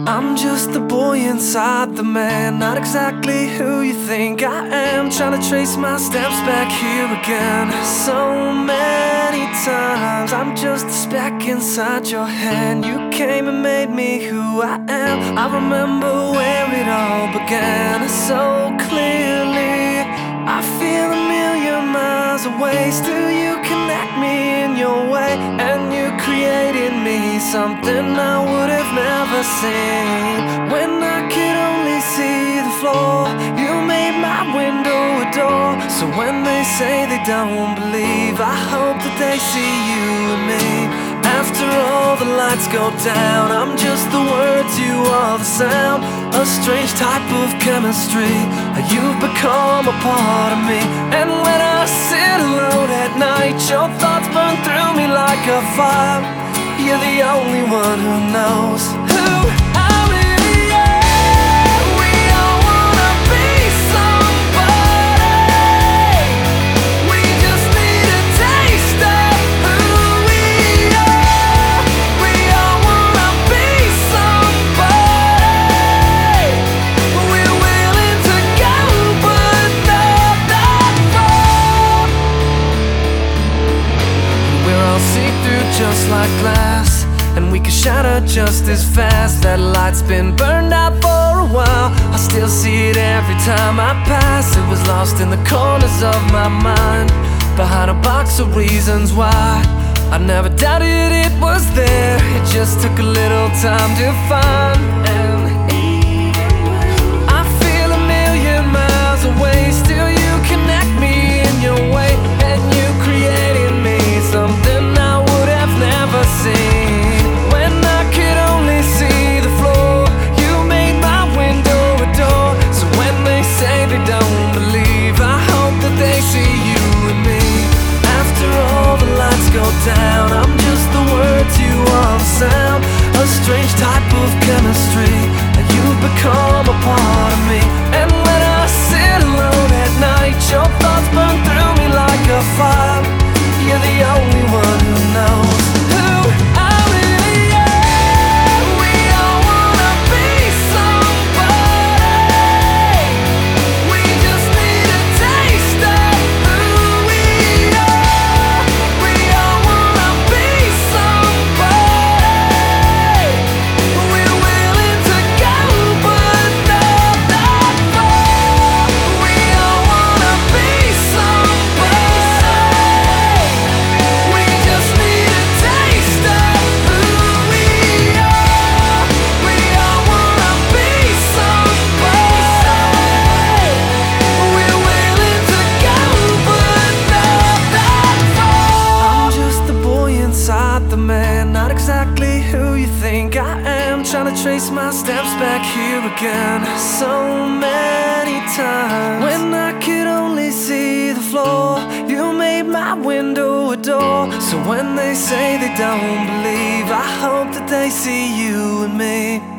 I'm just the boy inside the man, not exactly who you think I am. Trying to trace my steps back here again. So many times I'm just a speck inside your hand. You came and made me who I am. I remember where it all began so clearly. I feel a million miles away. Still you connect me in your way, and you created me something I would have never seen. When I could only see the floor, you made my window a door. So when they say they don't believe, I hope that they see you and me. After all the lights go down, I'm just the words, you are the sound. A strange type of chemistry, you've become a part of me. And when I sit alone at night, your thoughts burn through me like a fire. You're the only one who knows who I really am. We all wanna be somebody. We just need a taste of who we are. We all wanna be somebody. We're willing to go, but not that far. We're all see-through just like glass, and we can shatter just as fast. That light's been burned out for a while. I still see it every time I pass. It was lost in the corners of my mind, behind a box of reasons why. I never doubted it was there. It just took a little time to find. And I feel a million miles away. Still you connect me in your way, and you created me something I would have never seen. When I could only see the floor, you made my window a door. So when they say they don't believe, I hope that they see you and me. After all the lights go down, I'm just the words, you are the sound. A strange type of chemistry, you've become a part of me. And when I sit alone at night, your thoughts burn through me like a fire. You're the only one who knows who I really am. We all wanna be somebody. We just need a taste of who we are. We all wanna be somebody. We're willing to go, but not that far. We all wanna be somebody. We just need a taste of who we are. We all wanna be somebody. We're willing to go, but not that far. I'm just the boy inside the man, not exactly who you think I am. Trying to trace my steps back here again so many times. When I could only see the floor, you made my window a door. So when they say they don't believe, I hope that they see you and me.